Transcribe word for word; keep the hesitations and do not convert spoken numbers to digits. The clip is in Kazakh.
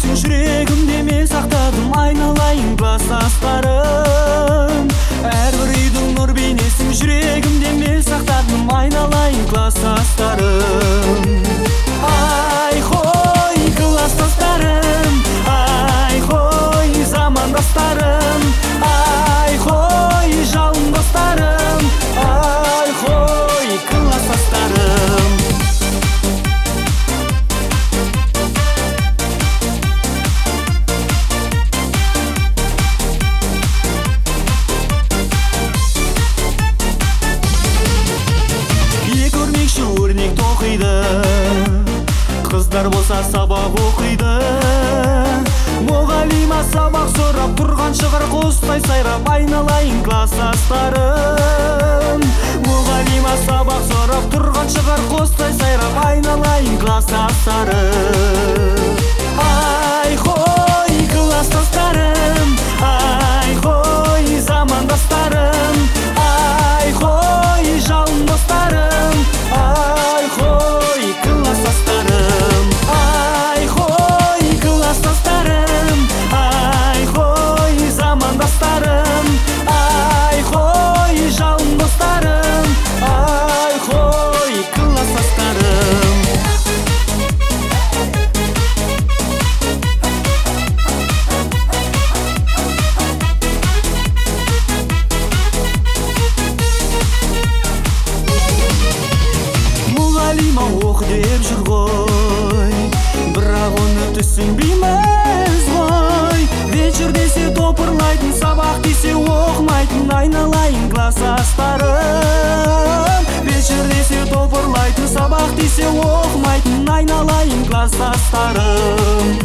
білесің, жүрегімде мен сақтадым айналайын класстастарым. Әрбір үйдің нұр бейнесін жүрегімде мен сақтадым айналайын класстастарым. Ай хой класстастарым, ай хой замандастарым, ай хой жалын достарым, ай хой класстастарым. Өрнек тоқиды, қыздар болса сабақ оқиды. Мұғалима сабақ сұрап тұрған шығар құстай сайрап айналайын класстастарым. Мұғалима сабақ сұрап тұрған шығар құстай сайрап айналайын класстастарым. Ай хой класстастарым, ай хой замандастарым, ай хой жалын достарым, ай хой класстастарым, ай хой класстастарым, ай хой замандастарым, ай хой жалын достарым, ай хой класстастарым. Мұғалима оқ деп жүр ғой, бірақ оны түсінбейміз ғой. Вечер десе топырлайтын, сабақ десе оқымайтын айналайын класстастарым. Вечер десе топырлайтын, сабақ десе оқымайтын айналайын класстастарым.